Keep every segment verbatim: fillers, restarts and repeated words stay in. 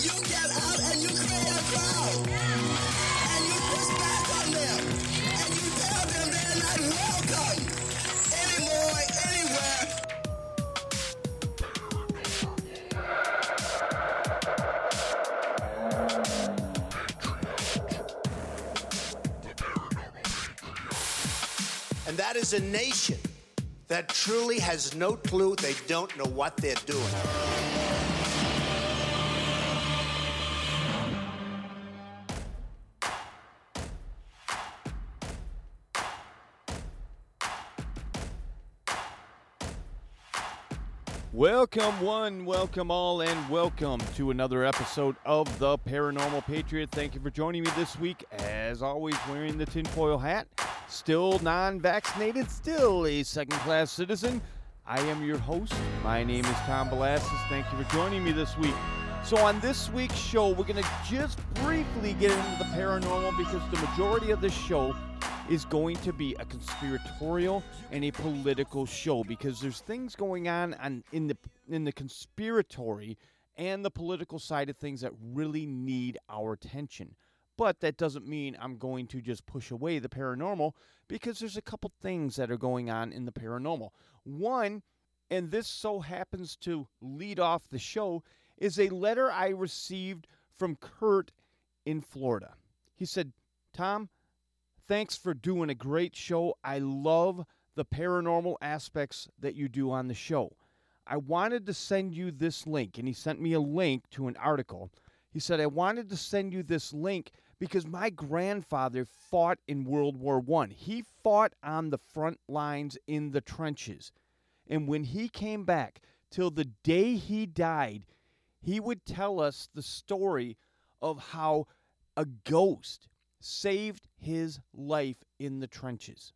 You get out and you create a crowd. And you push back on them. And you tell them they're not welcome anymore, anywhere. And that is a nation that truly has no clue. They don't know what they're doing. Welcome one, welcome all, and welcome to another episode of The Paranormal Patriot. Thank you for joining me this week. As always, wearing the tinfoil hat, still non-vaccinated, still a second-class citizen. I am your host. My name is Tom Balassis. Thank you for joining me this week. So on this week's show, we're going to just briefly get into the paranormal because the majority of this show is going to be a conspiratorial and a political show because there's things going on, on in the in the conspiratory and the political side of things that really need our attention. But that doesn't mean I'm going to just push away the paranormal because there's a couple things that are going on in the paranormal. One, and this so happens to lead off the show, is a letter I received from Kurt in Florida. He said, Tom, thanks for doing a great show. I love the paranormal aspects that you do on the show. I wanted to send you this link, and he sent me a link to an article. He said, I wanted to send you this link because my grandfather fought in World War One. He fought on the front lines in the trenches. And when he came back, till the day he died, he would tell us the story of how a ghost saved his life in the trenches.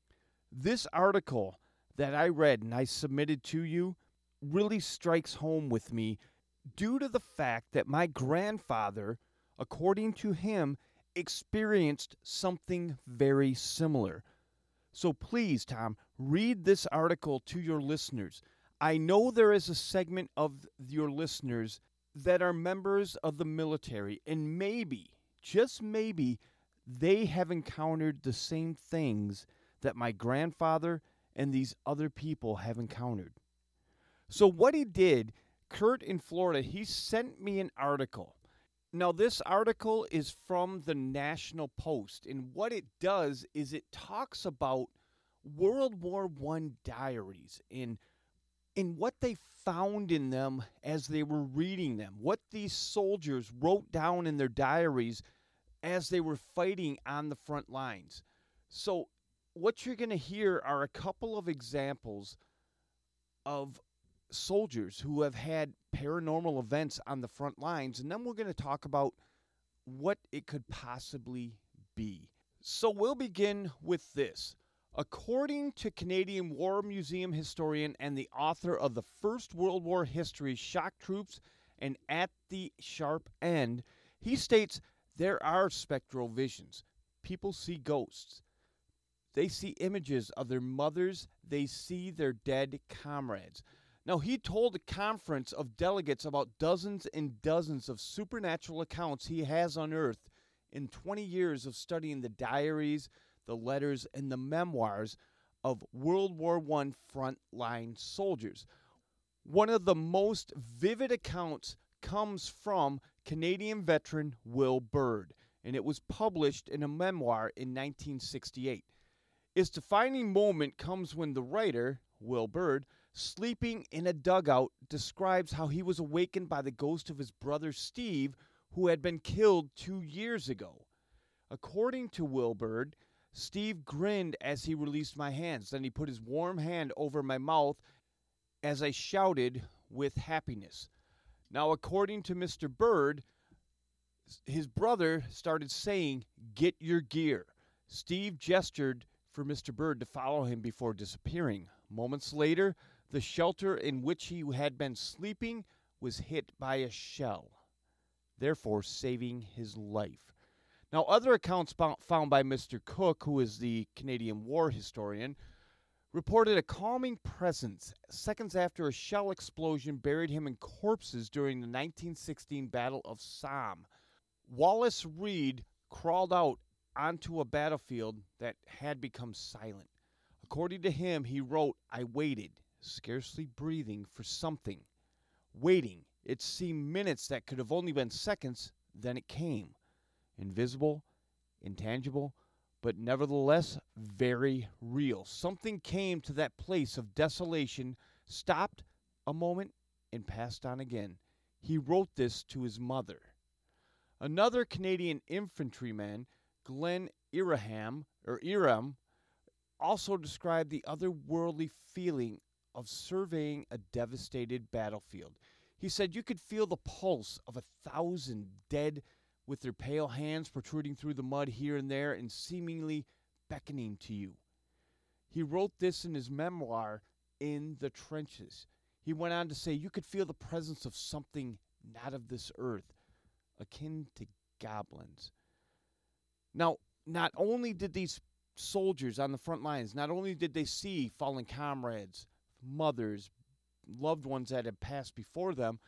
This article that I read and I submitted to you really strikes home with me due to the fact that my grandfather, according to him, experienced something very similar. So please, Tom, read this article to your listeners. I know there is a segment of your listeners that are members of the military, and maybe, just maybe, they have encountered the same things that my grandfather and these other people have encountered. So what he did, Kurt in Florida, he sent me an article. Now, this article is from the National Post, and what it does is it talks about World War One diaries and, and what they found in them as they were reading them, what these soldiers wrote down in their diaries as they were fighting on the front lines. So what you're going to hear are a couple of examples of soldiers who have had paranormal events on the front lines, and then we're going to talk about what it could possibly be. So we'll begin with this. According to Canadian War Museum historian and the author of the First World War History, Shock Troops and At the Sharp End, he states there are spectral visions. People see ghosts. They see images of their mothers. They see their dead comrades. Now, he told a conference of delegates about dozens and dozens of supernatural accounts he has unearthed in twenty years of studying the diaries, the letters, and the memoirs of World War One frontline soldiers. One of the most vivid accounts comes from Canadian veteran Will Bird, and it was published in a memoir in nineteen sixty-eight. Its defining moment comes when the writer, Will Bird, sleeping in a dugout, describes how he was awakened by the ghost of his brother Steve, who had been killed two years ago. According to Will Bird, Steve grinned as he released my hands. Then he put his warm hand over my mouth as I shouted with happiness. Now, according to Mister Bird, his brother started saying, "Get your gear." Steve gestured for Mister Bird to follow him before disappearing. Moments later, the shelter in which he had been sleeping was hit by a shell, therefore saving his life. Now, other accounts found by Mister Cook, who is the Canadian war historian, reported a calming presence seconds after a shell explosion buried him in corpses during the nineteen sixteen Battle of Somme. Wallace Reid crawled out onto a battlefield that had become silent. According to him, he wrote, "I waited, scarcely breathing, for something. Waiting, it seemed minutes that could have only been seconds, then it came. Invisible, intangible, but nevertheless very real. Something came to that place of desolation, stopped a moment, and passed on again." He wrote this to his mother. Another Canadian infantryman, Glenn Iraham, or Iram, also described the otherworldly feeling of surveying a devastated battlefield. He said you could feel the pulse of a thousand dead with their pale hands protruding through the mud here and there and seemingly beckoning to you. He wrote this in his memoir, In the Trenches. He went on to say you could feel the presence of something not of this earth, akin to goblins. Now, not only did these soldiers on the front lines, not only did they see fallen comrades, mothers, loved ones that had passed before them,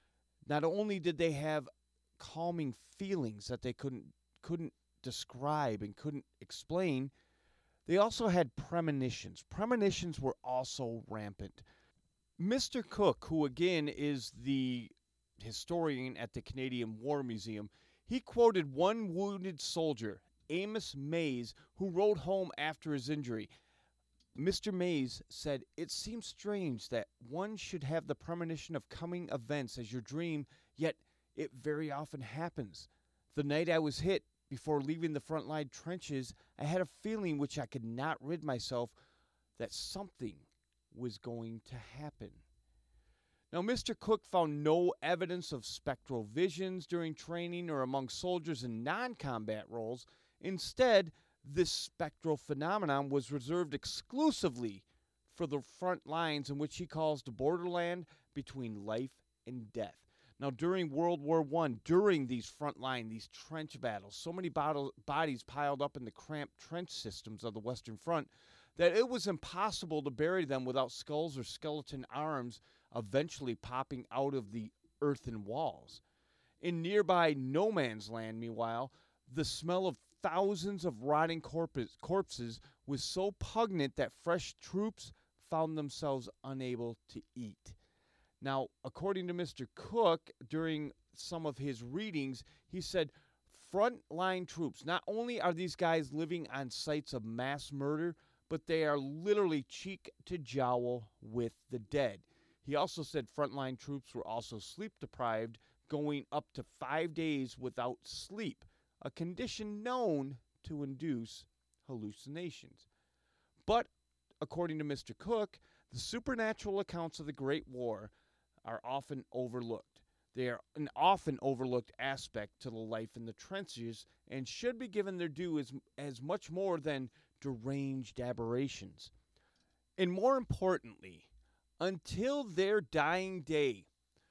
not only did they have calming feelings that they couldn't couldn't describe and couldn't explain, they also had premonitions. Premonitions were also rampant. Mister Cook, who again is the historian at the Canadian War Museum, he quoted one wounded soldier, Amos Mays, who rode home after his injury. Mister Mays said, "It seems strange that one should have the premonition of coming events as your dream, yet it very often happens. The night I was hit, before leaving the front line trenches, I had a feeling which I could not rid myself that something was going to happen." Now, Mister Cook found no evidence of spectral visions during training or among soldiers in non-combat roles. Instead, this spectral phenomenon was reserved exclusively for the front lines in which he calls the borderland between life and death. Now, during World War One, during these front line, these trench battles, so many bottle, bodies piled up in the cramped trench systems of the Western Front that it was impossible to bury them without skulls or skeleton arms eventually popping out of the earthen walls. In nearby no man's land, meanwhile, the smell of thousands of rotting corpus, corpses was so pungent that fresh troops found themselves unable to eat. Now, according to Mister Cook, during some of his readings, he said, frontline troops, not only are these guys living on sites of mass murder, but they are literally cheek to jowl with the dead. He also said frontline troops were also sleep deprived, going up to five days without sleep, a condition known to induce hallucinations. But, according to Mister Cook, the supernatural accounts of the Great War are often overlooked. They are an often overlooked aspect to the life in the trenches and should be given their due as, as much more than deranged aberrations. And more importantly, until their dying day,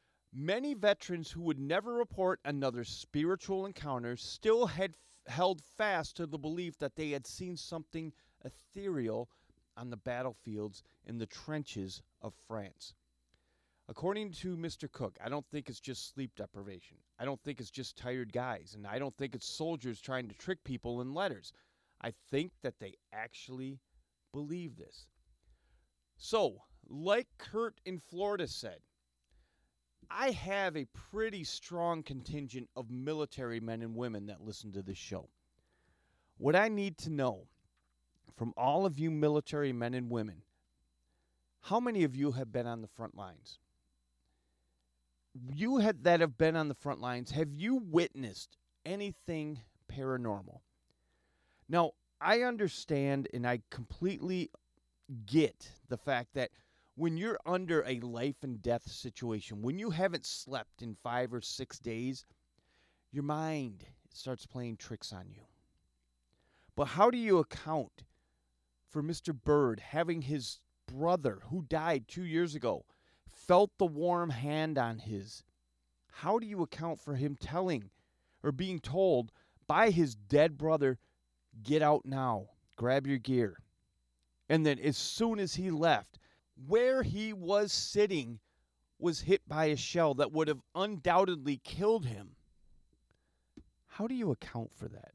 many veterans who would never report another spiritual encounter still had f- held fast to the belief that they had seen something ethereal on the battlefields in the trenches of France. According to Mister Cook, I don't think it's just sleep deprivation. I don't think it's just tired guys. And I don't think it's soldiers trying to trick people in letters. I think that they actually believe this. So, like Kurt in Florida said, I have a pretty strong contingent of military men and women that listen to this show. What I need to know from all of you military men and women, how many of you have been on the front lines? You had, that have been on the front lines, have you witnessed anything paranormal? Now, I understand and I completely get the fact that when you're under a life and death situation, when you haven't slept in five or six days, your mind starts playing tricks on you. But how do you account for Mister Bird having his brother, who died two years ago, felt the warm hand on his? How do you account for him telling or being told by his dead brother, get out now, grab your gear? And then as soon as he left, where he was sitting was hit by a shell that would have undoubtedly killed him. How do you account for that?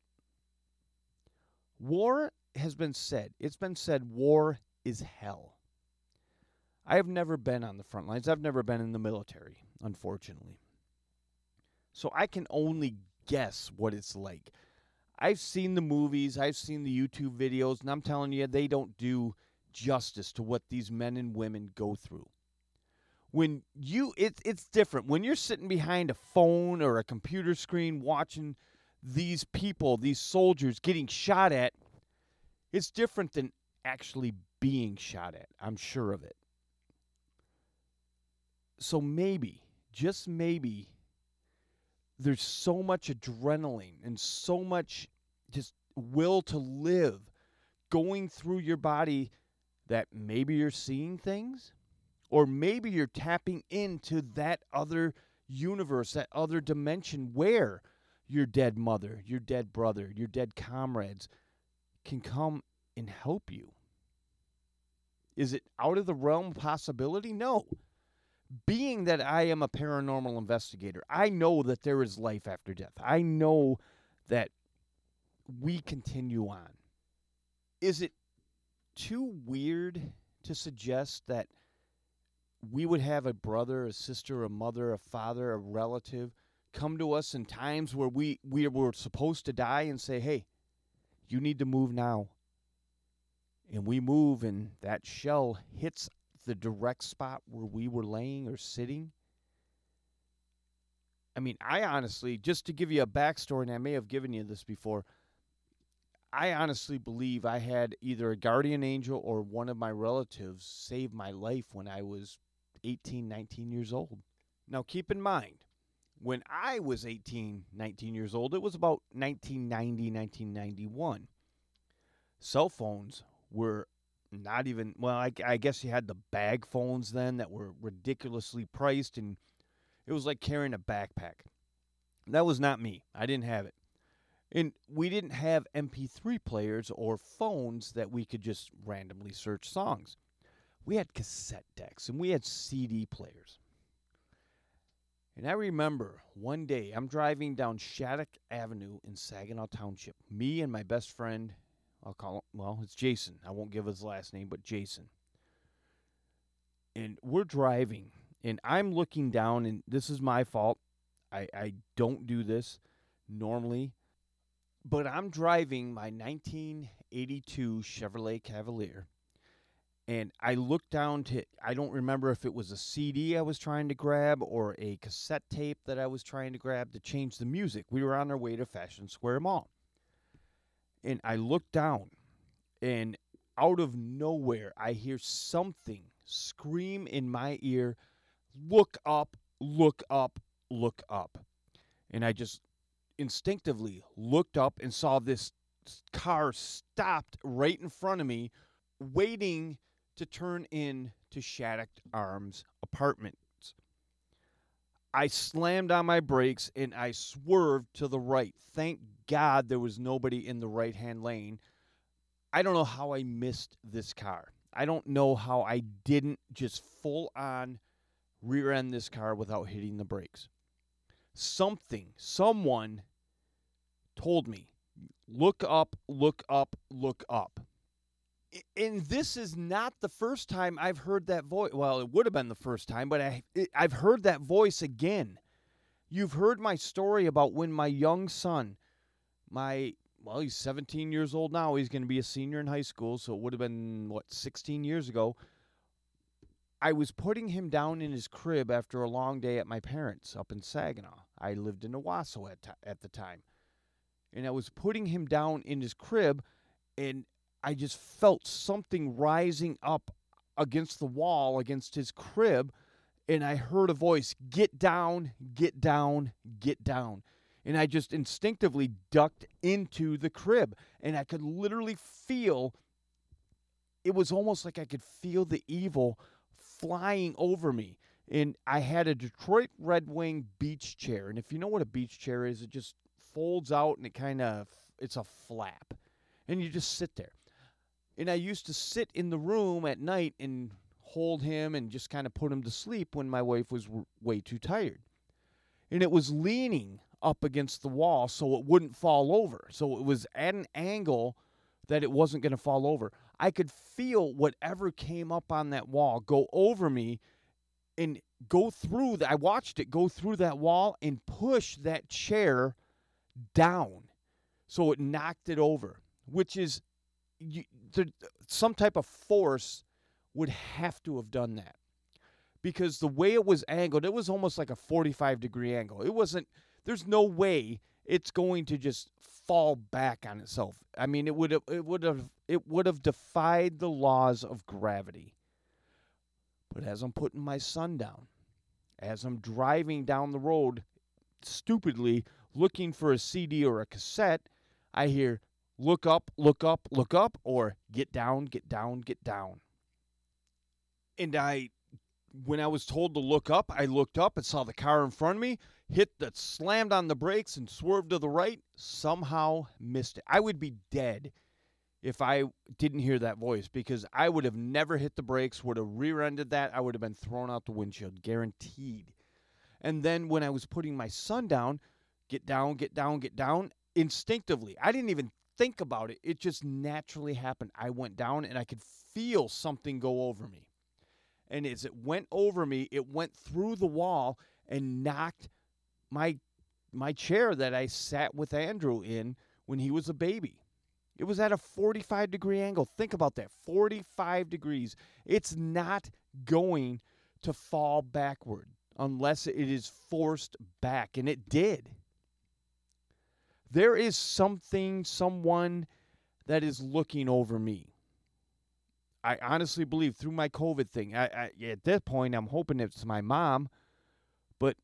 War has been said. It's been said war is hell. I have never been on the front lines. I've never been in the military, unfortunately. So I can only guess what it's like. I've seen the movies, I've seen the YouTube videos, and I'm telling you, they don't do justice to what these men and women go through. When you, it, it's different. When you're sitting behind a phone or a computer screen watching these people, these soldiers getting shot at, it's different than actually being shot at. I'm sure of it. So maybe, just maybe, there's so much adrenaline and so much just will to live going through your body that maybe you're seeing things, or maybe you're tapping into that other universe, that other dimension where your dead mother, your dead brother, your dead comrades can come and help you. Is it out of the realm of possibility? No. Being that I am a paranormal investigator, I know that there is life after death. I know that we continue on. Is it too weird to suggest that we would have a brother, a sister, a mother, a father, a relative come to us in times where we, we were supposed to die and say, hey, you need to move now. And we move and that shell hits the direct spot where we were laying or sitting? I mean, I honestly, just to give you a backstory, and I may have given you this before, I honestly believe I had either a guardian angel or one of my relatives save my life when I was eighteen, nineteen years old. Now, keep in mind, when I was eighteen, nineteen years old, it was about nineteen ninety, nineteen ninety-one. Cell phones were not even, well, I, I guess you had the bag phones then that were ridiculously priced, and it was like carrying a backpack. That was not me. I didn't have it. And we didn't have M P three players or phones that we could just randomly search songs. We had cassette decks, and we had C D players. And I remember one day, I'm driving down Shattuck Avenue in Saginaw Township. Me and my best friend, I'll call him, well, it's Jason. I won't give his last name, but Jason. And we're driving, and I'm looking down, and this is my fault. I, I don't do this normally. But I'm driving my nineteen eighty-two Chevrolet Cavalier, and I look down to, I don't remember if it was a C D I was trying to grab or a cassette tape that I was trying to grab to change the music. We were on our way to Fashion Square Mall. And I look down, and out of nowhere, I hear something scream in my ear, look up, look up, look up. And I just instinctively looked up and saw this car stopped right in front of me, waiting to turn in to Shattuck Arms Apartments. I slammed on my brakes, and I swerved to the right. Thank God there was nobody in the right-hand lane. I don't know how I missed this car. I don't know how I didn't just full-on rear-end this car without hitting the brakes. Something, someone told me, look up, look up, look up. And this is not the first time I've heard that voice. Well, it would have been the first time, but I, it, I've heard that voice again. You've heard my story about when my young son, my, well, he's seventeen years old now. He's going to be a senior in high school, so it would have been, what, sixteen years ago. I was putting him down in his crib after a long day at my parents' up in Saginaw. I lived in Owasso at, t- at the time. And I was putting him down in his crib, and I just felt something rising up against the wall, against his crib, and I heard a voice, get down, get down, get down. And I just instinctively ducked into the crib, and I could literally feel, it was almost like I could feel the evil flying over me. And I had a Detroit Red Wing beach chair, and if you know what a beach chair is, it just folds out, and it kind of, it's a flap. And you just sit there. And I used to sit in the room at night and hold him and just kind of put him to sleep when my wife was w- way too tired. And it was leaning up against the wall so it wouldn't fall over. So it was at an angle that it wasn't going to fall over. I could feel whatever came up on that wall go over me and go through. The, I watched it go through that wall and push that chair down. So it knocked it over, which is you, there, some type of force would have to have done that. Because the way it was angled, it was almost like a forty-five degree angle. It wasn't, there's no way it's going to just fall back on itself. I mean, it would have, it would have, it would have defied the laws of gravity. But as I'm putting my son down, as I'm driving down the road, stupidly looking for a C D or a cassette, I hear, look up, look up, look up, or get down, get down, get down. And I, when I was told to look up, I looked up and saw the car in front of me, hit the, slammed on the brakes and swerved to the right, somehow missed it. I would be dead if I didn't hear that voice, because I would have never hit the brakes, would have rear-ended that. I would have been thrown out the windshield, guaranteed. And then when I was putting my son down, get down, get down, get down, instinctively, I didn't even think about it. It just naturally happened. I went down and I could feel something go over me. And as it went over me, it went through the wall and knocked my my chair that I sat with Andrew in when he was a baby. It was at a forty-five degree angle. Think about that, forty-five degrees. It's not going to fall backward unless it is forced back, and it did. There is something, someone that is looking over me. I honestly believe through my COVID thing, I, I, at that point, I'm hoping it's my mom, but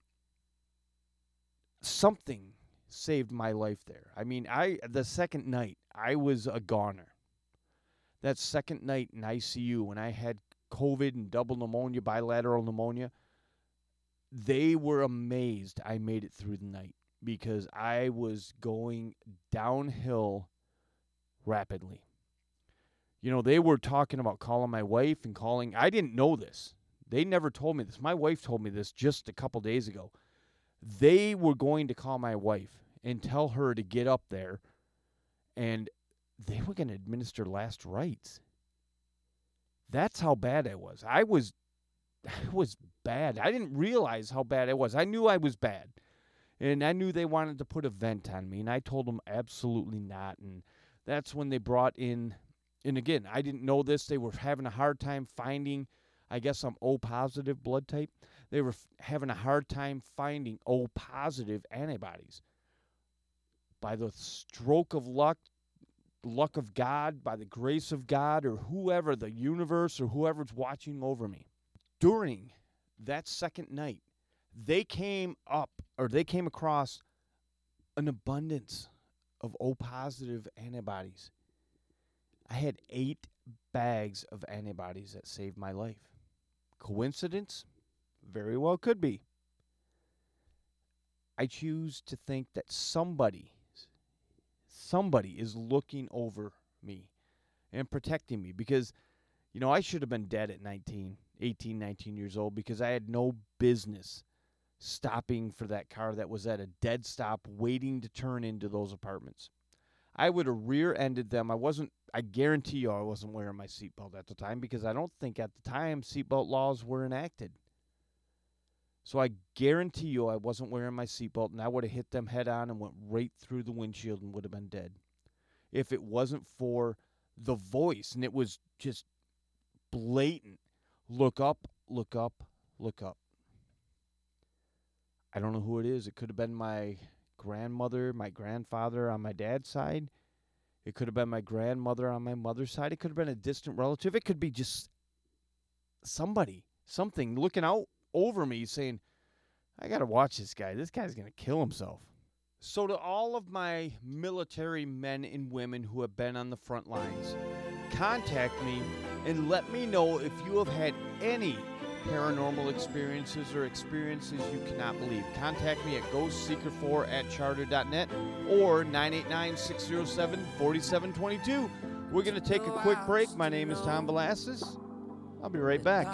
something saved my life there. I mean, I the second night, I was a goner. That second night in I C U when I had COVID and double pneumonia, bilateral pneumonia, they were amazed I made it through the night because I was going downhill rapidly. You know, they were talking about calling my wife and calling. I didn't know this. They never told me this. My wife told me this just a couple days ago. They were going to call my wife and tell her to get up there, and they were going to administer last rites. That's how bad I was. I was, I was bad. I didn't realize how bad I was. I knew I was bad, and I knew they wanted to put a vent on me, and I told them absolutely not. And that's when they brought in. And again, I didn't know this. They were having a hard time finding, I guess I'm O-positive blood type. They were f- having a hard time finding O-positive antibodies. By the stroke of luck, luck of God, by the grace of God, or whoever, the universe, or whoever's watching over me. During that second night, they came up, or they came across an abundance of O-positive antibodies. I had eight bags of antibodies that saved my life. Coincidence? Very well could be. I choose to think that somebody, somebody is looking over me and protecting me because, you know, I should have been dead at nineteen, eighteen, nineteen years old because I had no business stopping for that car that was at a dead stop waiting to turn into those apartments. I would have rear-ended them. I wasn't, I guarantee you I wasn't wearing my seatbelt at the time because I don't think at the time seatbelt laws were enacted. So I guarantee you I wasn't wearing my seatbelt, and I would have hit them head on and went right through the windshield and would have been dead. If it wasn't for the voice, and it was just blatant, look up, look up, look up. I don't know who it is. It could have been my grandmother, my grandfather on my dad's side. It could have been my grandmother on my mother's side. It could have been a distant relative. It could be just somebody, something looking out over me saying, I got to watch this guy. This guy's going to kill himself. So to all of my military men and women who have been on the front lines, contact me and let me know if you have had any paranormal experiences or experiences you cannot believe. Contact me at ghost seeker four at charter dot net or nine eight nine, six zero seven, four seven two two. We're going to take a quick break. My name is Tom Velasquez. I'll be right back.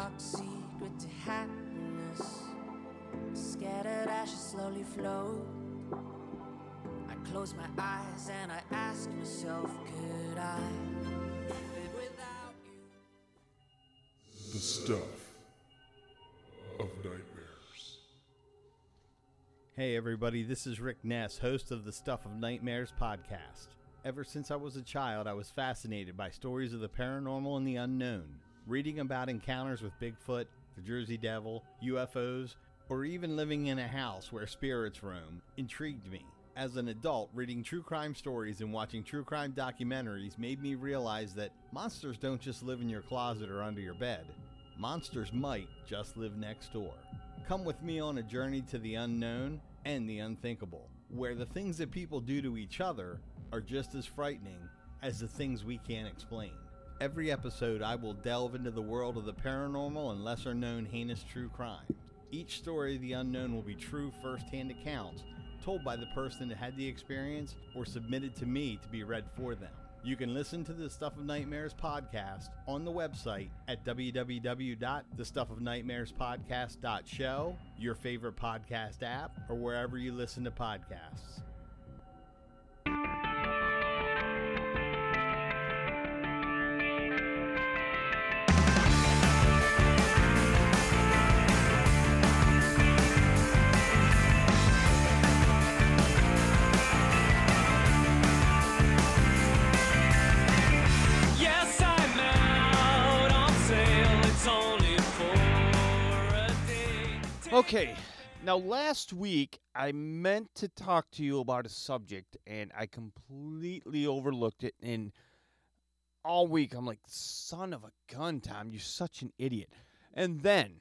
Scattered ashes slowly flow. I close my eyes and I ask myself, could I live without you? The stuff of nightmares. Hey everybody, this is Rick Ness, host of the Stuff of Nightmares podcast. Ever since I was a child, I was fascinated by stories of the paranormal and the unknown. Reading about encounters with Bigfoot, the Jersey Devil, U F Os, or even living in a house where spirits roam intrigued me. As an adult, reading true crime stories and watching true crime documentaries made me realize that monsters don't just live in your closet or under your bed. Monsters might just live next door. Come with me on a journey to the unknown and the unthinkable, where the things that people do to each other are just as frightening as the things we can't explain. Every episode, I will delve into the world of the paranormal and lesser-known heinous true crimes. Each story of the unknown will be true first-hand accounts told by the person that had the experience or submitted to me to be read for them. You can listen to the Stuff of Nightmares podcast on the website at w w w dot the stuff of nightmares podcast dot show, your favorite podcast app, or wherever you listen to podcasts. Okay, now last week I meant to talk to you about a subject and I completely overlooked it, and all week I'm like, son of a gun, Tom, you're such an idiot. And then,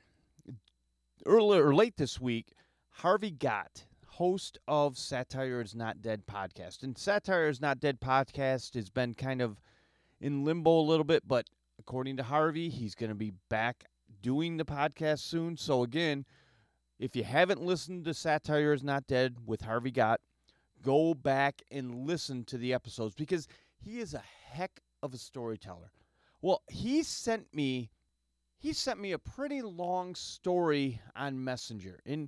earlier or late this week, Harvey Gott, host of Satire is Not Dead podcast, and Satire is Not Dead podcast has been kind of in limbo a little bit, but according to Harvey, he's going to be back doing the podcast soon. So again, if you haven't listened to Satire is Not Dead with Harvey Gott, go back and listen to the episodes because he is a heck of a storyteller. Well, he sent me he sent me a pretty long story on Messenger. And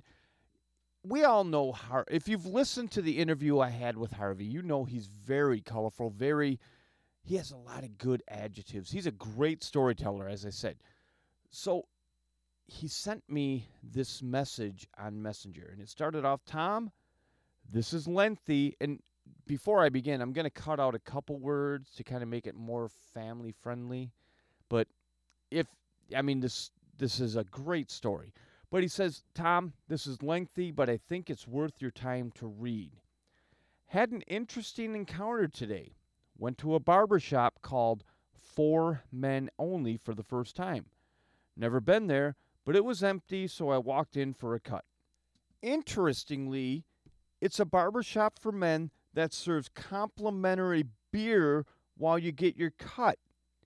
we all know Har- if you've listened to the interview I had with Harvey, you know he's very colorful, very he has a lot of good adjectives. He's a great storyteller, as I said. So he sent me this message on Messenger, and it started off, Tom, this is lengthy, and before I begin, I'm going to cut out a couple words to kind of make it more family-friendly, but if, I mean, this this is a great story, but he says, Tom, this is lengthy, but I think it's worth your time to read. Had an interesting encounter today. Went to a barber shop called For Men Only for the first time. Never been there, but it was empty, so I walked in for a cut. Interestingly, it's a barbershop for men that serves complimentary beer while you get your cut.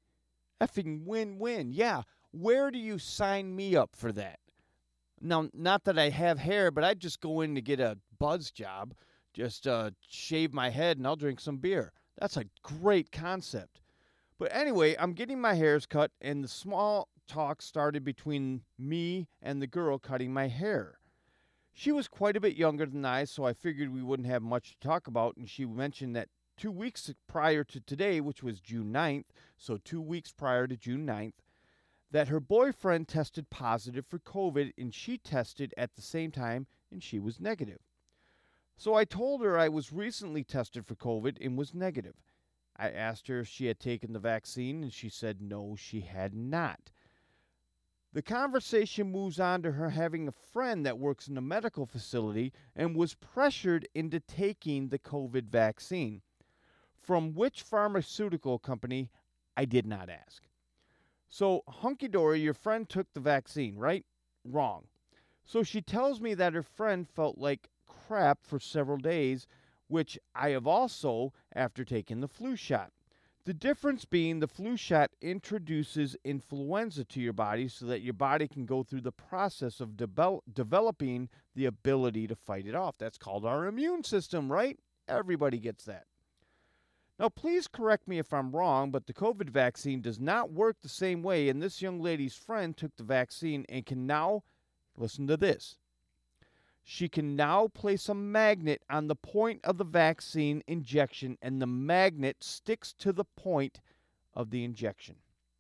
Effing win-win. Yeah, where do you sign me up for that? Now, not that I have hair, but I'd just go in to get a buzz job, just uh, shave my head, and I'll drink some beer. That's a great concept. But anyway, I'm getting my hairs cut, and the small talk started between me and the girl cutting my hair. She was quite a bit younger than I, so I figured we wouldn't have much to talk about, and she mentioned that two weeks prior to today, which was June ninth, so two weeks prior to June ninth, that her boyfriend tested positive for COVID, and she tested at the same time, and she was negative. So I told her I was recently tested for COVID and was negative. I asked her if she had taken the vaccine, and she said no, she had not. The conversation moves on to her having a friend that works in a medical facility and was pressured into taking the COVID vaccine. From which pharmaceutical company, I did not ask. So, hunky-dory, your friend took the vaccine, right? Wrong. So she tells me that her friend felt like crap for several days, which I have also after taking the flu shot. The difference being the flu shot introduces influenza to your body so that your body can go through the process of devel- developing the ability to fight it off. That's called our immune system, right? Everybody gets that. Now, please correct me if I'm wrong, but the COVID vaccine does not work the same way, and this young lady's friend took the vaccine and can now, listen to this, she can now place a magnet on the point of the vaccine injection, and the magnet sticks to the point of the injection.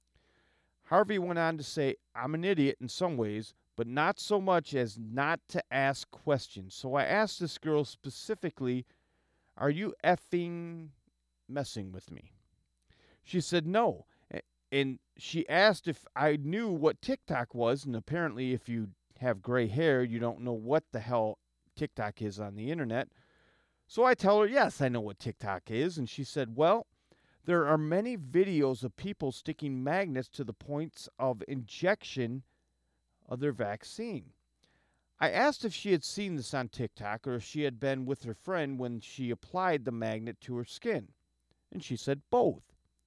Harvey went on to say, I'm an idiot in some ways, but not so much as not to ask questions. So I asked this girl specifically, are you effing messing with me? She said no. And she asked if I knew what TikTok was, and apparently if you have gray hair, you don't know what the hell TikTok is on the internet. So I tell her, yes, I know what TikTok is. And she said, well, there are many videos of people sticking magnets to the points of injection of their vaccine. I asked if she had seen this on TikTok or if she had been with her friend when she applied the magnet to her skin. And she said both.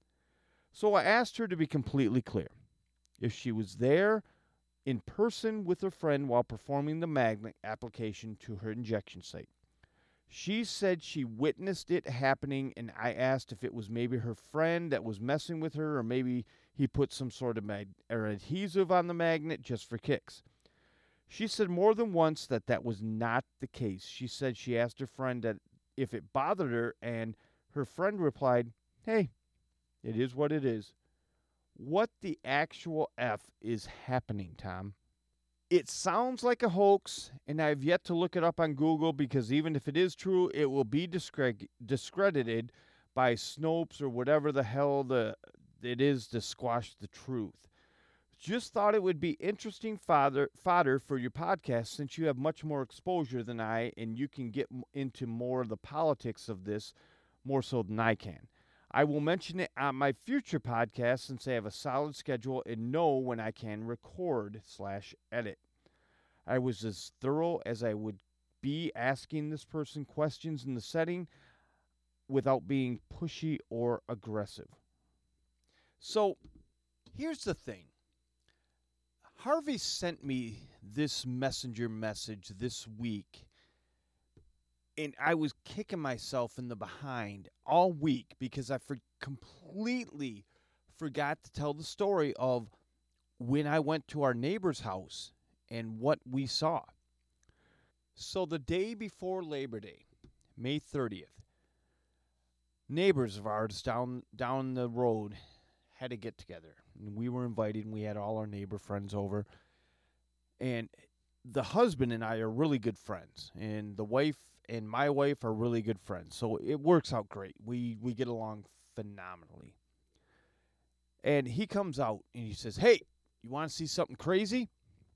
So I asked her to be completely clear. If she was there in person with her friend while performing the magnet application to her injection site. She said she witnessed it happening, and I asked if it was maybe her friend that was messing with her, or maybe he put some sort of mag- or adhesive on the magnet just for kicks. She said more than once that that was not the case. She said she asked her friend that if it bothered her, and her friend replied, hey, it is what it is. What the actual F is happening, Tom? It sounds like a hoax, and I've yet to look it up on Google because even if it is true, it will be discred- discredited by Snopes or whatever the hell the it is to squash the truth. Just thought it would be interesting fodder, fodder for your podcast since you have much more exposure than I, and you can get m- into more of the politics of this more so than I can. I will mention it on my future podcast since I have a solid schedule and know when I can record slash edit. I was as thorough as I would be asking this person questions in the setting without being pushy or aggressive. So, here's the thing. Harvey sent me this messenger message this week, and I was kicking myself in the behind all week because I for- completely forgot to tell the story of when I went to our neighbor's house and what we saw. So the day before Labor Day, May thirtieth, neighbors of ours down down the road had a get-together. And we were invited, and we had all our neighbor friends over. And the husband and I are really good friends, and the wife and my wife are really good friends. So it works out great. We we get along phenomenally. And he comes out, and he says, hey, you want to see something crazy?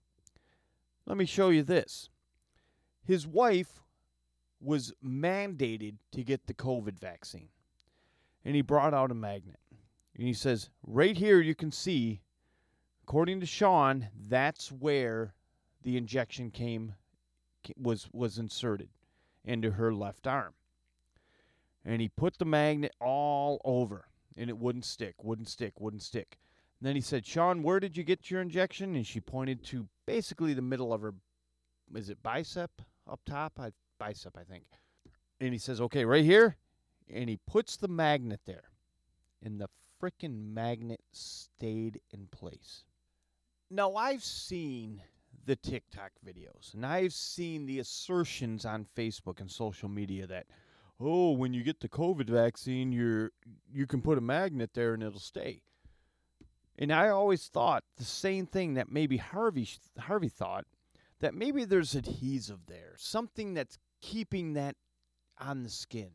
Let me show you this. His wife was mandated to get the COVID vaccine. And he brought out a magnet. And he says, right here you can see, according to Sean, that's where the injection came was was inserted into her left arm. And he put the magnet all over, and it wouldn't stick, wouldn't stick, wouldn't stick. And then he said, Sean, where did you get your injection? And she pointed to basically the middle of her, is it bicep up top? I, bicep, I think. And he says, okay, right here. And he puts the magnet there. And the frickin' magnet stayed in place. Now, I've seen the TikTok videos, and I've seen the assertions on Facebook and social media that, oh, when you get the COVID vaccine, you're you can put a magnet there and it'll stay. And I always thought the same thing that maybe Harvey Harvey thought, that maybe there's adhesive there, something that's keeping that on the skin.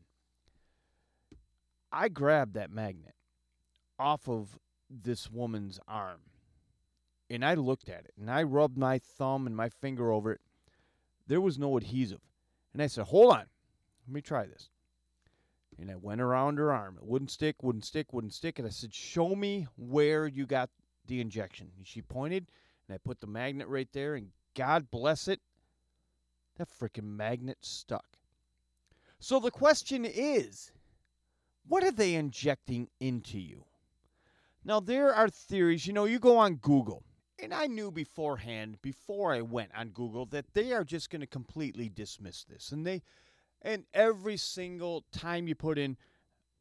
I grabbed that magnet off of this woman's arm, and I looked at it, and I rubbed my thumb and my finger over it. There was no adhesive. And I said, hold on, let me try this. And I went around her arm. It wouldn't stick, wouldn't stick, wouldn't stick. And I said, show me where you got the injection. And she pointed, and I put the magnet right there, and God bless it, that freaking magnet stuck. So the question is, what are they injecting into you? Now, there are theories. You know, you go on Google, and I knew beforehand, before I went on Google, that they are just going to completely dismiss this. And they, and every single time you put in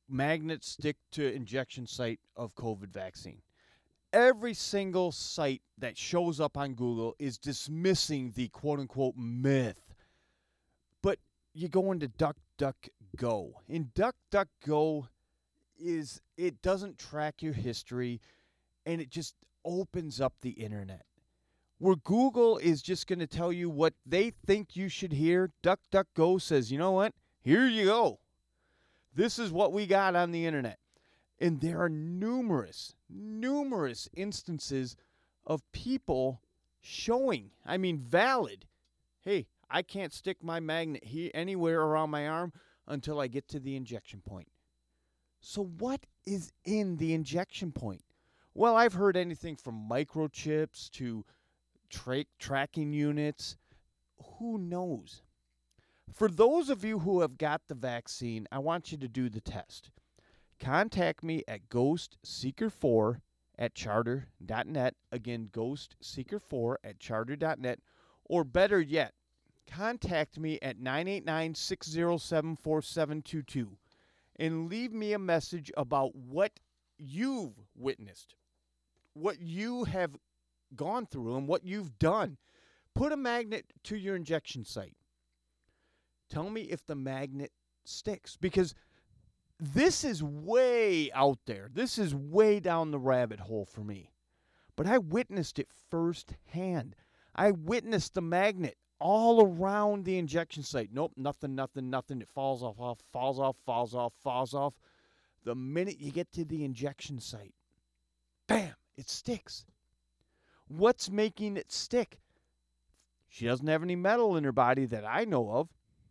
magnet stick to injection site of COVID vaccine. Every single site that shows up on Google is dismissing the quote-unquote myth. But you go into DuckDuckGo. And DuckDuckGo is, it doesn't track your history, and it just opens up the internet. Where Google is just going to tell you what they think you should hear, DuckDuckGo says, you know what? Here you go. This is what we got on the internet. And there are numerous, numerous instances of people showing, I mean, valid, hey, I can't stick my magnet here anywhere around my arm until I get to the injection point. So what is in the injection point? Well, I've heard anything from microchips to tra- tracking units. Who knows? For those of you who have got the vaccine, I want you to do the test. Contact me at ghost seeker four at charter dot net. Again, ghost seeker four at charter dot net. Or better yet, contact me at nine eight nine, six zero seven, four seven two two and leave me a message about what you've witnessed, what you have gone through, and what you've done. Put a magnet to your injection site. Tell me if the magnet sticks, because this is way out there. This is way down the rabbit hole for me. But I witnessed it firsthand. I witnessed the magnet all around the injection site. Nope, nothing, nothing, nothing. It falls off, off, falls off, falls off, falls off. The minute you get to the injection site, bam, it sticks. What's making it stick? She doesn't have any metal in her body that I know of.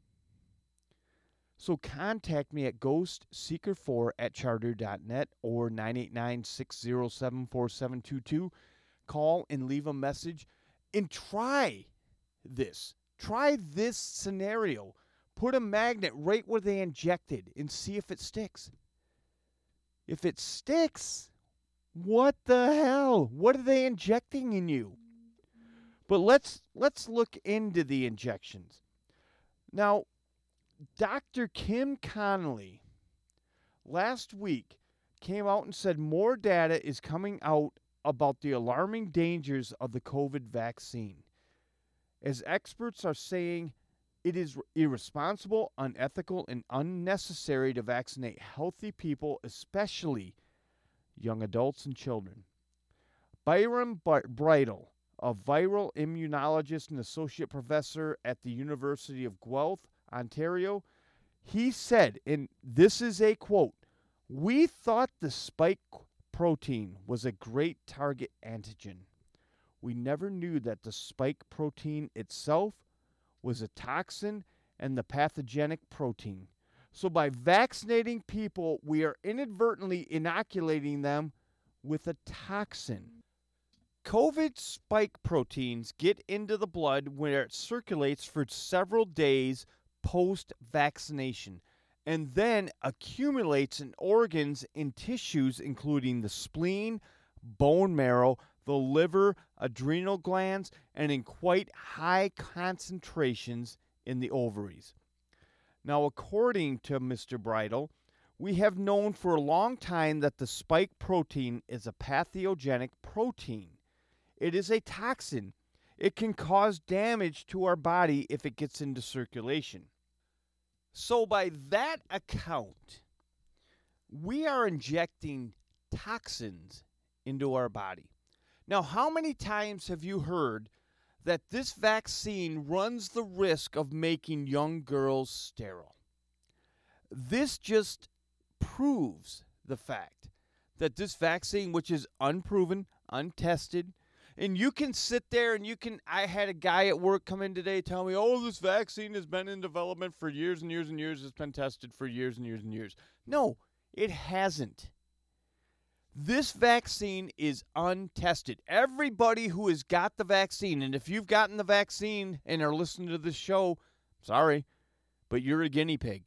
So contact me at ghost seeker four at charter dot net or nine eight nine, six zero seven, four seven two two. Call and leave a message and try this. Try this scenario. Put a magnet right where they injected and see if it sticks. If it sticks, what the hell? What are they injecting in you? But let's let's look into the injections. Now, Doctor Kim Connolly last week came out and said more data is coming out about the alarming dangers of the COVID vaccine. As experts are saying, it is irresponsible, unethical, and unnecessary to vaccinate healthy people, especially young adults and children. Byron Bridle, a viral immunologist and associate professor at the University of Guelph, Ontario, he said, and this is a quote, "We thought the spike protein was a great target antigen. We never knew that the spike protein itself was a toxin and the pathogenic protein. So by vaccinating people, we are inadvertently inoculating them with a toxin." COVID spike proteins get into the blood where it circulates for several days post-vaccination and then accumulates in organs and tissues including the spleen, bone marrow, the liver, adrenal glands, and in quite high concentrations in the ovaries. Now, according to Mister Bridle, we have known for a long time that the spike protein is a pathogenic protein. It is a toxin. It can cause damage to our body if it gets into circulation. So by that account, we are injecting toxins into our body. Now, how many times have you heard that this vaccine runs the risk of making young girls sterile? This just proves the fact that this vaccine, which is unproven, untested, and you can sit there and you can, I had a guy at work come in today tell me, oh, this vaccine has been in development for years and years and years. It's been tested for years and years and years. No, it hasn't. This vaccine is untested. Everybody who has got the vaccine, and if you've gotten the vaccine and are listening to this show, sorry, but you're a guinea pig.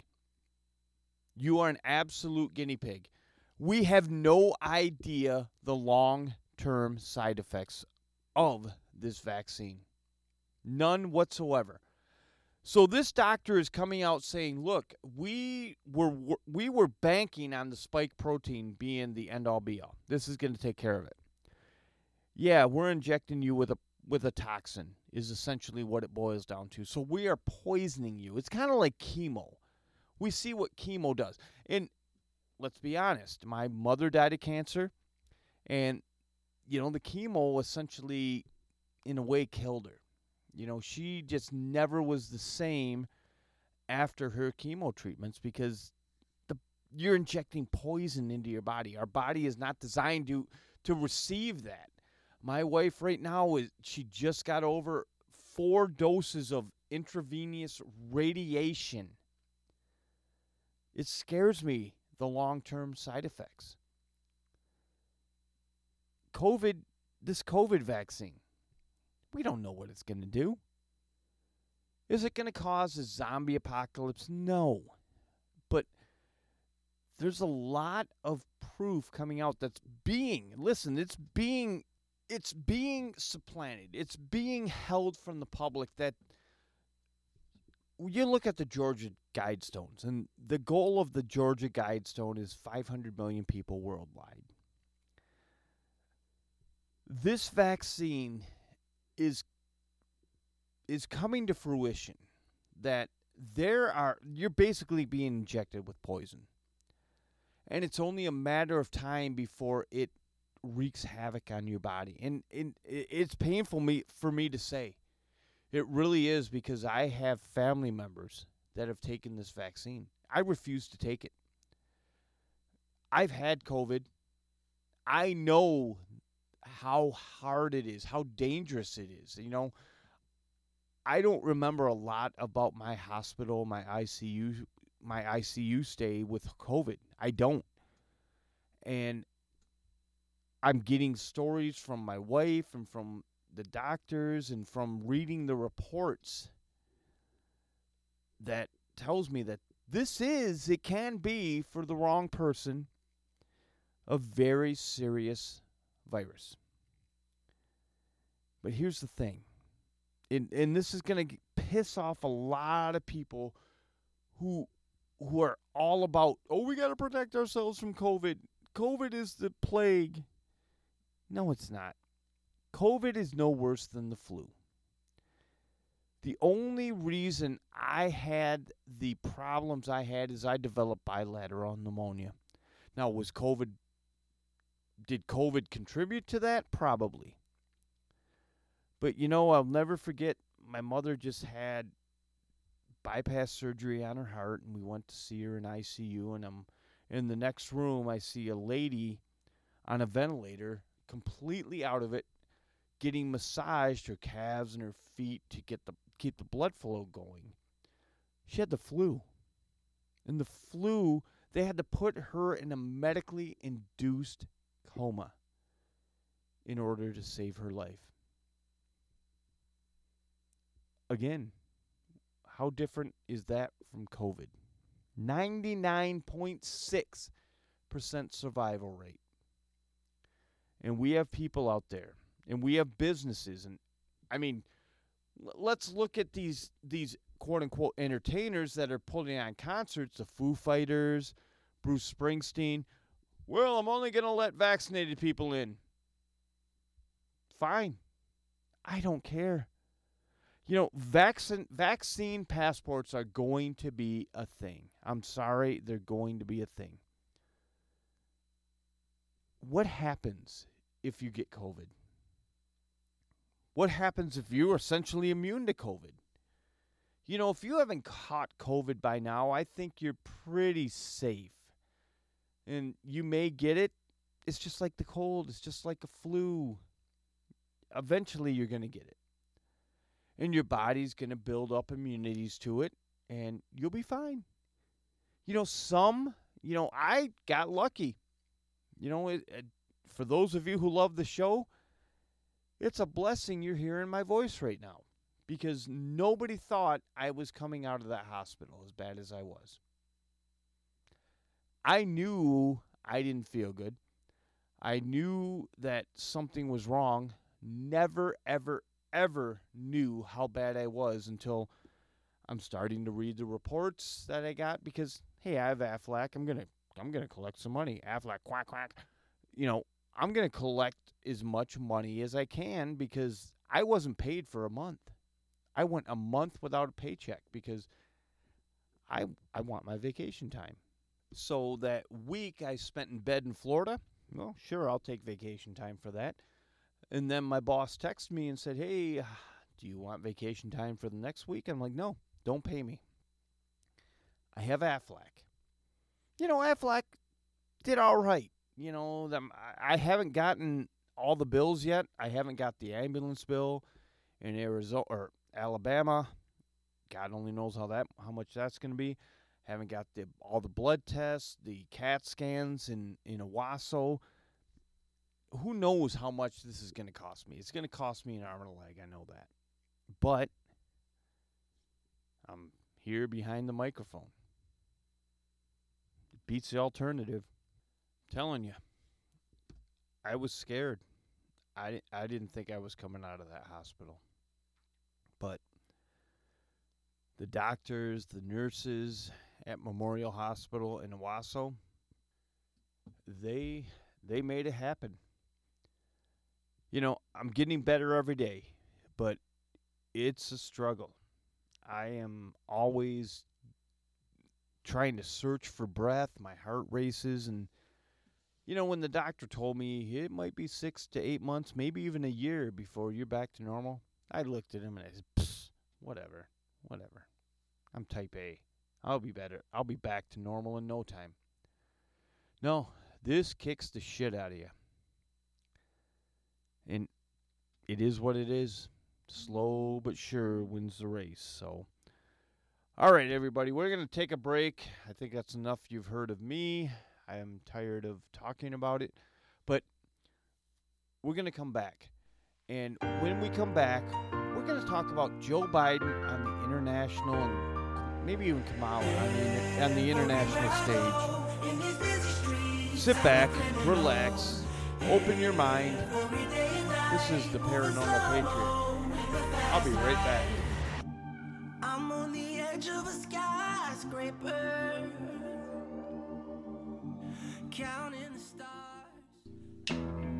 You are an absolute guinea pig. We have no idea the long-term side effects of this vaccine. None whatsoever. So this doctor is coming out saying, look, we were we were banking on the spike protein being the end-all be-all. This is going to take care of it. Yeah, we're injecting you with a with a toxin is essentially what it boils down to. So we are poisoning you. It's kind of like chemo. We see what chemo does. And let's be honest, my mother died of cancer, and, you know, the chemo essentially, in a way, killed her. You know, she just never was the same after her chemo treatments because the you're injecting poison into your body. Our body is not designed to to receive that. My wife right now, is she just got over four doses of intravenous radiation. It scares me, the long-term side effects. COVID, this COVID vaccine, we don't know what it's going to do. Is it going to cause a zombie apocalypse? No. But there's a lot of proof coming out that's being, listen, it's being, it's being supplanted. It's being held from the public that you look at the Georgia Guidestones, and the goal of the Georgia Guidestone is five hundred million people worldwide. This vaccine is is coming to fruition that there are you're basically being injected with poison. And it's only a matter of time before it wreaks havoc on your body. And, and it's painful me for me to say. It really is, because I have family members that have taken this vaccine. I refuse to take it. I've had COVID. I know how hard it is, how dangerous it is. You know, I don't remember a lot about my hospital, my I C U, my I C U stay with COVID. I don't. And I'm getting stories from my wife and from the doctors and from reading the reports that tells me that this is, it can be, for the wrong person, a very serious virus. But here's the thing, and, and this is going to piss off a lot of people who who are all about, oh, we got to protect ourselves from COVID. COVID is the plague. No, it's not. COVID is no worse than the flu. The only reason I had the problems I had is I developed bilateral pneumonia. Now, was COVID, did COVID contribute to that? Probably. But, you know, I'll never forget, my mother just had bypass surgery on her heart, and we went to see her in I C U, and I'm in the next room, I see a lady on a ventilator, completely out of it, getting massaged, her calves and her feet to get the keep the blood flow going. She had the flu. And the flu, they had to put her in a medically induced coma in order to save her life. Again, how different is that from COVID? ninety-nine point six percent survival rate. And we have people out there, and we have businesses, and I mean, l- let's look at these these quote-unquote entertainers that are putting on concerts, the Foo Fighters, Bruce Springsteen. Well, I'm only going to let vaccinated people in. Fine. I don't care. You know, vaccine vaccine passports are going to be a thing. I'm sorry, they're going to be a thing. What happens if you get COVID? What happens if you're essentially immune to COVID? You know, if you haven't caught COVID by now, I think you're pretty safe. And you may get it. It's just like the cold. It's just like a flu. Eventually, you're going to get it. And your body's going to build up immunities to it, and you'll be fine. You know, some, you know, I got lucky. You know, it, it, for those of you who love the show, it's a blessing you're hearing my voice right now, because nobody thought I was coming out of that hospital as bad as I was. I knew I didn't feel good. I knew that something was wrong. Never, ever, ever knew how bad I was until I'm starting to read the reports that I got because, hey, I have Aflac. I'm gonna I'm gonna collect some money. Aflac, quack quack. You know, I'm gonna collect as much money as I can because I wasn't paid for a month. I went a month without a paycheck because I I want my vacation time. So that week I spent in bed in Florida, well, sure, I'll take vacation time for that. And then my boss texted me and said, hey, do you want vacation time for the next week? I'm like, no, don't pay me. I have Aflac. You know, Aflac did all right. You know, them, I haven't gotten all the bills yet. I haven't got the ambulance bill in Arizona or Alabama. God only knows how that how much that's going to be. Haven't got the all the blood tests, the CAT scans in in Owasso. Who knows how much this is going to cost me? It's going to cost me an arm and a leg. I know that. But I'm here behind the microphone. It beats the alternative. I'm telling you, I was scared. I, I didn't think I was coming out of that hospital. But the doctors, the nurses at Memorial Hospital in Owasso, they they made it happen. You know, I'm getting better every day, but it's a struggle. I am always trying to search for breath. My heart races. And, you know, when the doctor told me it might be six to eight months, maybe even a year before you're back to normal, I looked at him and I said, psst, whatever, whatever. I'm type A. I'll be better. I'll be back to normal in no time. No, this kicks the shit out of you. And it is what it is. Slow but sure wins the race. So, all right, everybody, we're going to take a break. I think that's enough you've heard of me. I am tired of talking about it. But we're going to come back. And when we come back, we're going to talk about Joe Biden on the international and maybe even Kamala on the, on the international stage. Sit back, relax, open your mind. This is the Paranormal Patriot. I'll be right back. I'm on the edge of a skyscraper, counting the stars.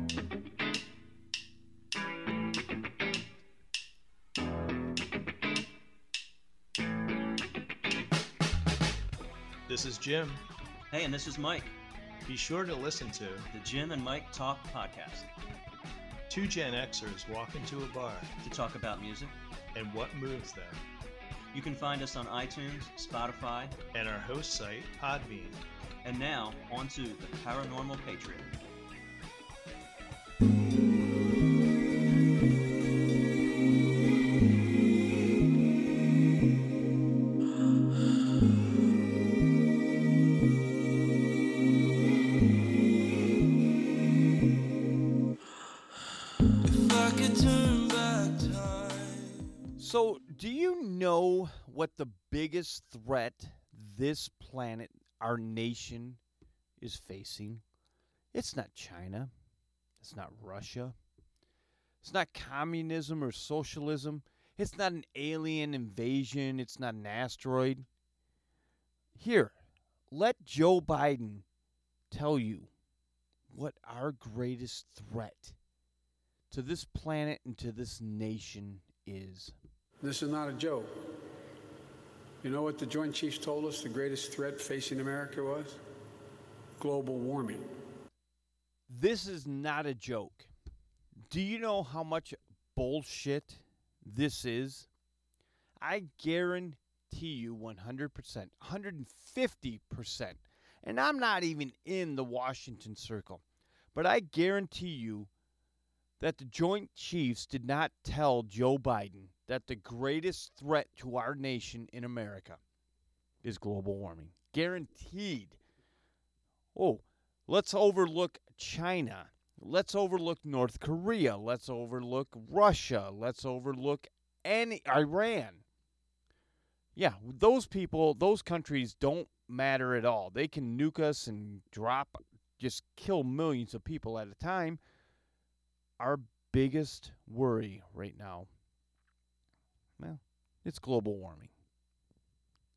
This is Jim. Hey, and this is Mike. Be sure to listen to the Jim and Mike Talk Podcast. Two Gen Xers walk into a bar to talk about music and what moves them. You can find us on iTunes, Spotify, and our host site, Podbean. And now, on to the Paranormal Patriot. So, do you know what the biggest threat this planet, our nation, is facing? It's not China. It's not Russia. It's not communism or socialism. It's not an alien invasion. It's not an asteroid. Here, let Joe Biden tell you what our greatest threat to this planet and to this nation is. This is not a joke. You know what the Joint Chiefs told us the greatest threat facing America was? Global warming. This is not a joke. Do you know how much bullshit this is? I guarantee you one hundred percent, one hundred fifty percent. And I'm not even in the Washington circle. But I guarantee you that the Joint Chiefs did not tell Joe Biden that the greatest threat to our nation in America is global warming. Guaranteed. Oh, let's overlook China. Let's overlook North Korea. Let's overlook Russia. Let's overlook any Iran. Yeah, those people, those countries don't matter at all. They can nuke us and drop, just kill millions of people at a time. Our biggest worry right now, well, it's global warming.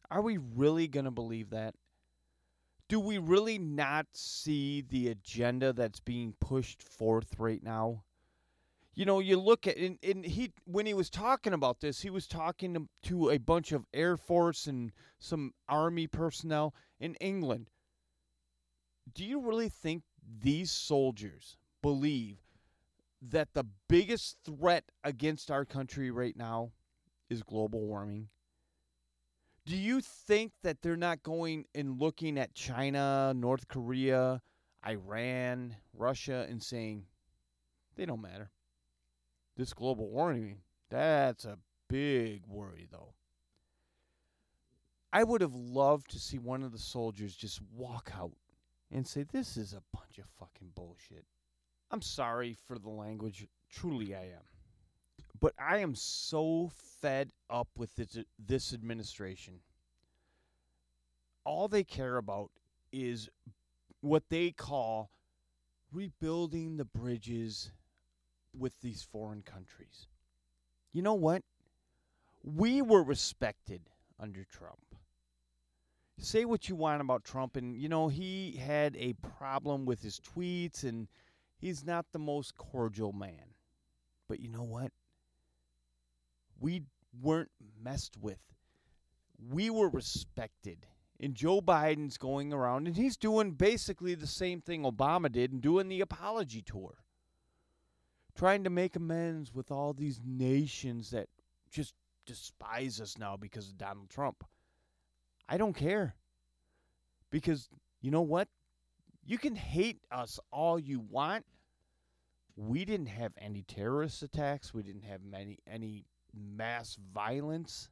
Are we really going to believe that? Do we really not see the agenda that's being pushed forth right now? You know, you look at, and, and he, when he was talking about this, he was talking to, to a bunch of Air Force and some Army personnel in England. Do you really think these soldiers believe that the biggest threat against our country right now is global warming? Do you think that they're not going and looking at China, North Korea, Iran, Russia, and saying, they don't matter? This global warming, that's a big worry, though. I would have loved to see one of the soldiers just walk out and say, this is a bunch of fucking bullshit. I'm sorry for the language. Truly I am. But I am so fed up with this, this administration. All they care about is what they call rebuilding the bridges with these foreign countries. You know what? We were respected under Trump. Say what you want about Trump, and, you know, he had a problem with his tweets, and he's not the most cordial man. But you know what? We weren't messed with. We were respected. And Joe Biden's going around, and he's doing basically the same thing Obama did and doing the apology tour. Trying to make amends with all these nations that just despise us now because of Donald Trump. I don't care. Because, you know what? You can hate us all you want. We didn't have any terrorist attacks. We didn't have many any mass violence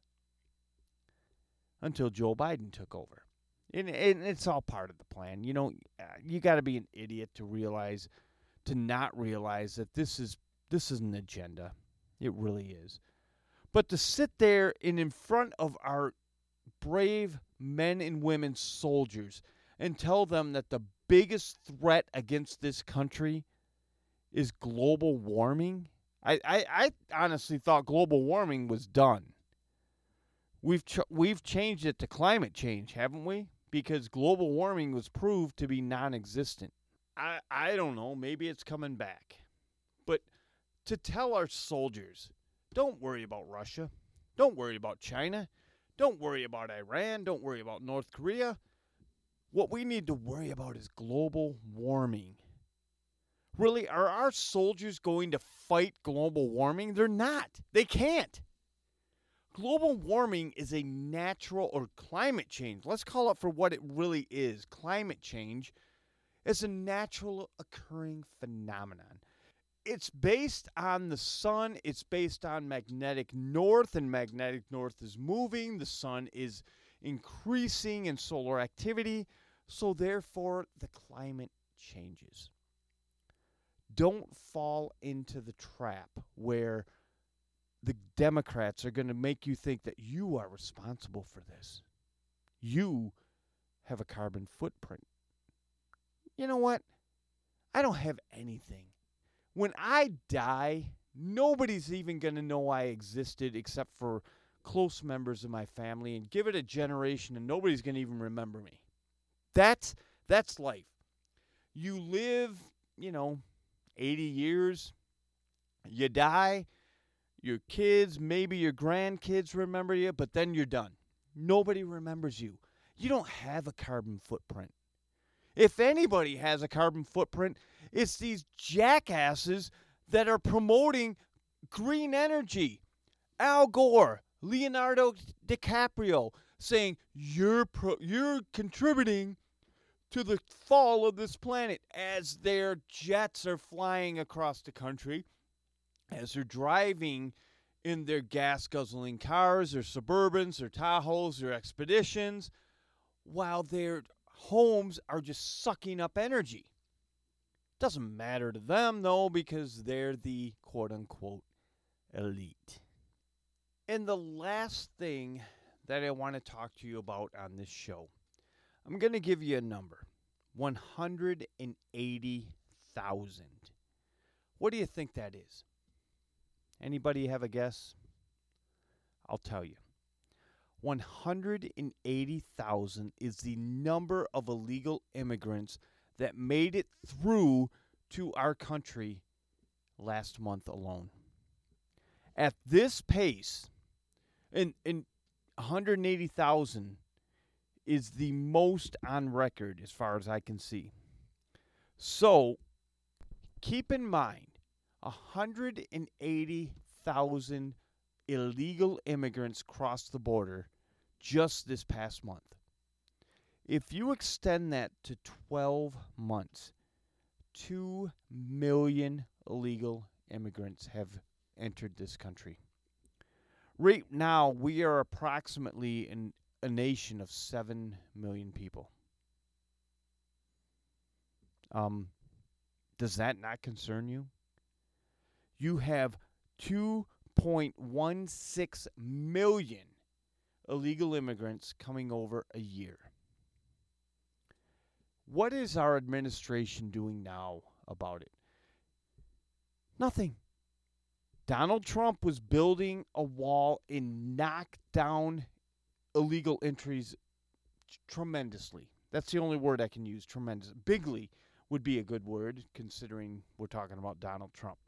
until Joe Biden took over. And, and it's all part of the plan. You know, you got to be an idiot to realize, to not realize that this is this is an agenda. It really is. But to sit there and in front of our brave men and women soldiers and tell them that the biggest threat against this country is global warming. I, I, I honestly thought global warming was done. We've ch- we've changed it to climate change, haven't we? Because global warming was proved to be non-existent. I, I don't know. Maybe it's coming back. But to tell our soldiers, don't worry about Russia. Don't worry about China. Don't worry about Iran. Don't worry about North Korea. What we need to worry about is global warming. Really, are our soldiers going to fight global warming? They're not. They can't. Global warming is a natural, or climate change. Let's call it for what it really is. Climate change is a natural occurring phenomenon. It's based on the sun. It's based on magnetic north, and magnetic north is moving. The sun is increasing in solar activity, so therefore the climate changes. Don't fall into the trap where the Democrats are going to make you think that you are responsible for this. You have a carbon footprint. You know what? I don't have anything. When I die, nobody's even going to know I existed except for close members of my family, and give it a generation and nobody's going to even remember me. That's that's life. You live, you know, eighty years, you die, your kids, maybe your grandkids remember you, but then you're done. Nobody remembers you. You don't have a carbon footprint. If anybody has a carbon footprint, it's these jackasses that are promoting green energy. Al Gore, Leonardo DiCaprio, saying you're pro- you're contributing to the fall of this planet as their jets are flying across the country, as they're driving in their gas-guzzling cars, their Suburbans, their Tahoes, their Expeditions, while their homes are just sucking up energy. Doesn't matter to them, though, because they're the quote-unquote elite. And the last thing that I want to talk to you about on this show, I'm going to give you a number, one hundred eighty thousand. What do you think that is? Anybody have a guess? I'll tell you. one hundred eighty thousand is the number of illegal immigrants that made it through to our country last month alone. At this pace, and, and one hundred eighty thousand is the most on record as far as I can see. So, keep in mind, one hundred eighty thousand illegal immigrants crossed the border just this past month. If you extend that to twelve months, two million illegal immigrants have entered this country. Right now, we are approximately in a nation of seven million people. Um, does that not concern you? You have two point one six million illegal immigrants coming over a year. What is our administration doing now about it? Nothing. Donald Trump was building a wall and knocked down illegal entries tremendously. That's the only word I can use, tremendous. Bigly would be a good word, considering we're talking about Donald Trump.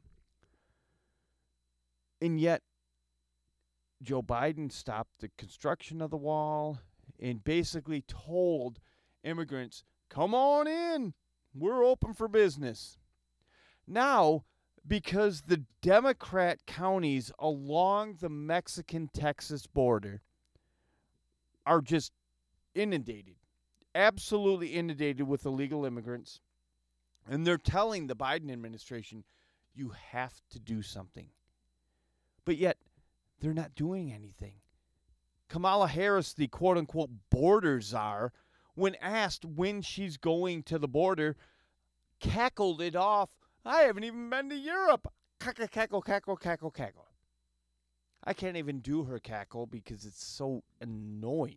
And yet, Joe Biden stopped the construction of the wall and basically told immigrants, come on in, we're open for business. Now, because the Democrat counties along the Mexican-Texas border are just inundated, absolutely inundated with illegal immigrants, and they're telling the Biden administration, you have to do something. But yet, they're not doing anything. Kamala Harris, the quote-unquote border czar, when asked when she's going to the border, cackled it off. I haven't even been to Europe. Cackle, cackle, cackle, cackle, cackle. I can't even do her cackle because it's so annoying.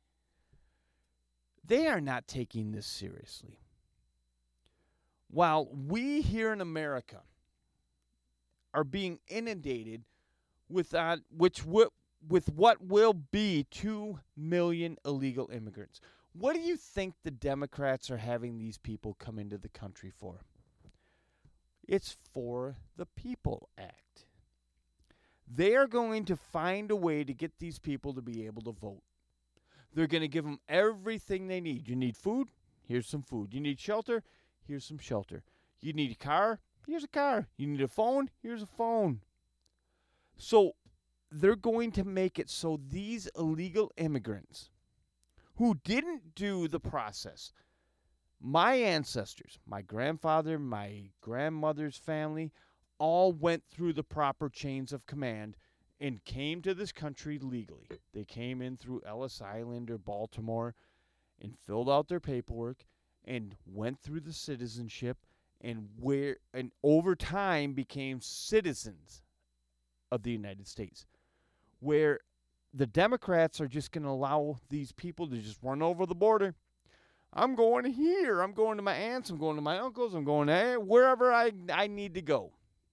They are not taking this seriously. While we here in America are being inundated with uh, which w- with what will be two million illegal immigrants. What do you think the Democrats are having these people come into the country for? It's for the People Act. They are going to find a way to get these people to be able to vote. They're going to give them everything they need. You need food? Here's some food. You need shelter? Here's some shelter. You need a car? Here's a car. You need a phone? Here's a phone. So they're going to make it so these illegal immigrants who didn't do the process, my ancestors, my grandfather, my grandmother's family, all went through the proper chains of command and came to this country legally. They came in through Ellis Island or Baltimore and filled out their paperwork and went through the citizenship and where and over time became citizens of the United States, where the Democrats are just going to allow these people to just run over the border. I'm going here. I'm going to my aunts. I'm going to my uncles. I'm going to wherever I, I need to go.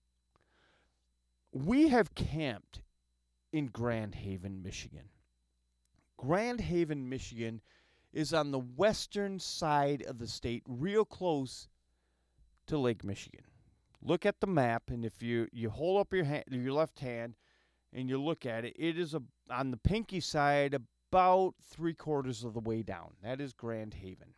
We have camped in Grand Haven, Michigan. Grand Haven, Michigan is on the western side of the state, real close to Lake Michigan. Look at the map, and if you, you hold up your hand, your left hand and you look at it, it is a, on the pinky side about three quarters of the way down. That is Grand Haven.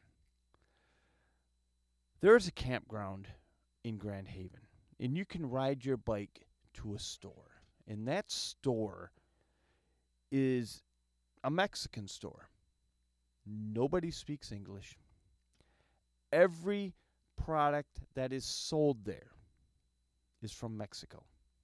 There's a campground in Grand Haven, and you can ride your bike to a store. And that store is a Mexican store. Nobody speaks English. Every product that is sold there is from Mexico.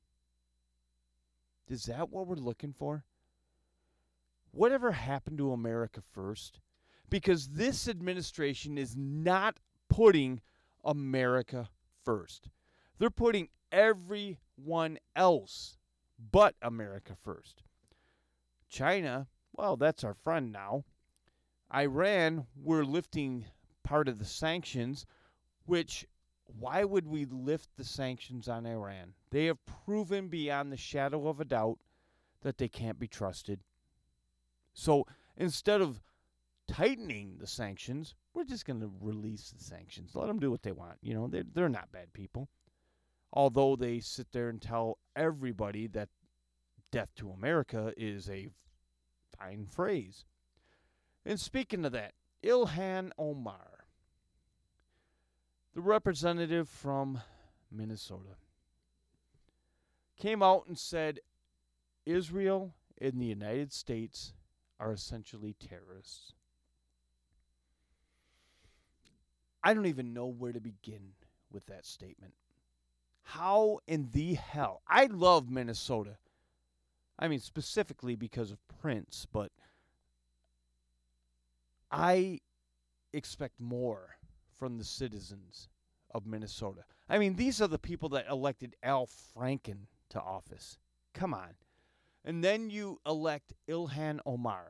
Is that what we're looking for? Whatever happened to America first? Because this administration is not putting America first. They're putting everyone else but America first. China, well, that's our friend now. Iran, we're lifting part of the sanctions, which, why would we lift the sanctions on Iran? They have proven beyond the shadow of a doubt that they can't be trusted. So instead of tightening the sanctions, we're just going to release the sanctions. Let them do what they want. You know, they're, they're not bad people. Although they sit there and tell everybody that death to America is a fine phrase. And speaking of that, Ilhan Omar, the representative from Minnesota, came out and said Israel and the United States are essentially terrorists. I don't even know where to begin with that statement. How in the hell? I love Minnesota. I mean, specifically because of Prince, but I expect more from the citizens of Minnesota. I mean, these are the people that elected Al Franken to office. Come on. And then you elect Ilhan Omar.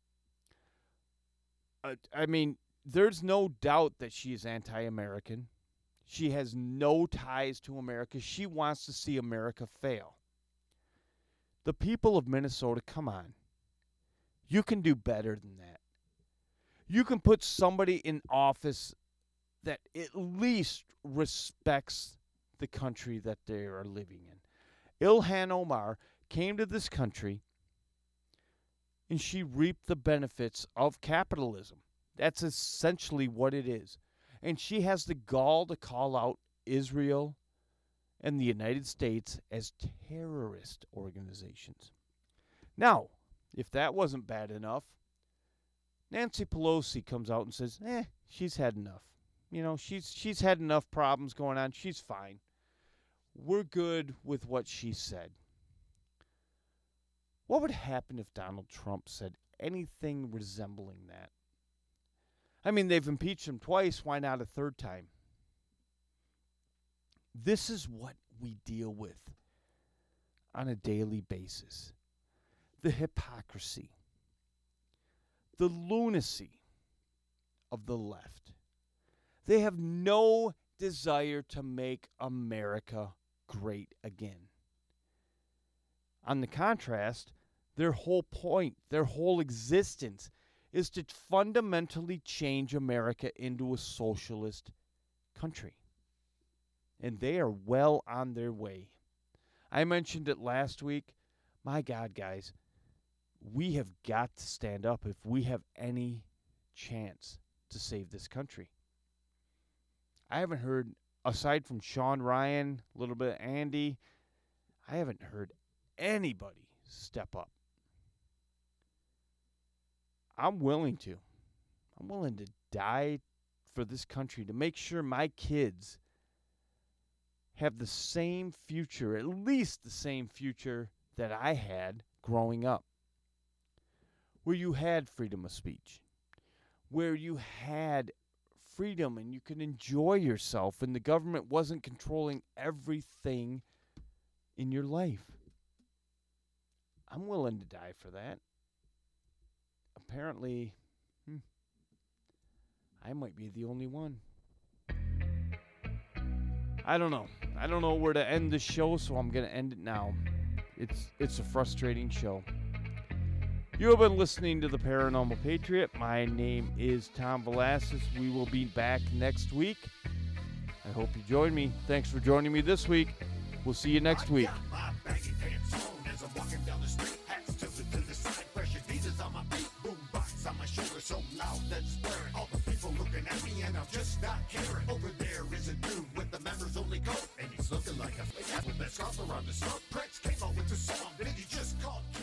Uh, I mean, there's no doubt that she is anti-American. She has no ties to America. She wants to see America fail. The people of Minnesota, come on. You can do better than that. You can put somebody in office that at least respects the country that they are living in. Ilhan Omar came to this country and she reaped the benefits of capitalism. That's essentially what it is. And she has the gall to call out Israel and the United States as terrorist organizations. Now, if that wasn't bad enough, Nancy Pelosi comes out and says, eh, she's had enough. You know, she's she's had enough problems going on. She's fine. We're good with what she said. What would happen if Donald Trump said anything resembling that? I mean, they've impeached him twice. Why not a third time? This is what we deal with on a daily basis. The hypocrisy. The lunacy of the left. They have no desire to make America great again. On the contrast, their whole point, their whole existence is to fundamentally change America into a socialist country. And they are well on their way. I mentioned it last week. My God, guys, we have got to stand up if we have any chance to save this country. I haven't heard, aside from Sean Ryan, a little bit of Andy, I haven't heard anybody step up. I'm willing to. I'm willing to die for this country to make sure my kids have the same future, at least the same future that I had growing up. Where you had freedom of speech. Where you had freedom and you could enjoy yourself and the government wasn't controlling everything in your life. I'm willing to die for that. Apparently, hmm, I might be the only one. I don't know. I don't know where to end the show, so I'm going to end it now. It's it's a frustrating show. You have been listening to The Paranormal Patriot. My name is Tom Velasquez. We will be back next week. I hope you join me. Thanks for joining me this week. We'll see you next week. So loud that's blaring. All the people looking at me and I'm just not caring. Over there is a dude with the members only coat, and he's looking like a with that scarf around the stump. Prince came out with the song that he just called